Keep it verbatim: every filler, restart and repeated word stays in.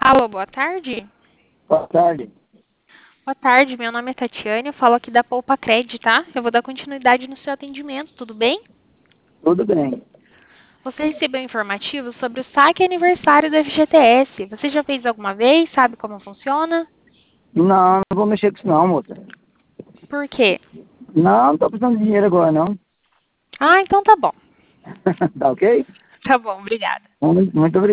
Alô, boa tarde. Boa tarde. Boa tarde, meu nome é Tatiane, eu falo aqui da Poupa Cred, tá? Eu vou dar continuidade no seu atendimento, tudo bem? Tudo bem. Você recebeu informativo sobre o saque aniversário do F G T S. Você já fez alguma vez? Sabe como funciona? Não, não vou mexer com isso não, moça. Por quê? Não, não tô precisando de dinheiro agora, não. Ah, então tá bom. Tá ok? Tá bom, obrigada. Muito, muito obrigado.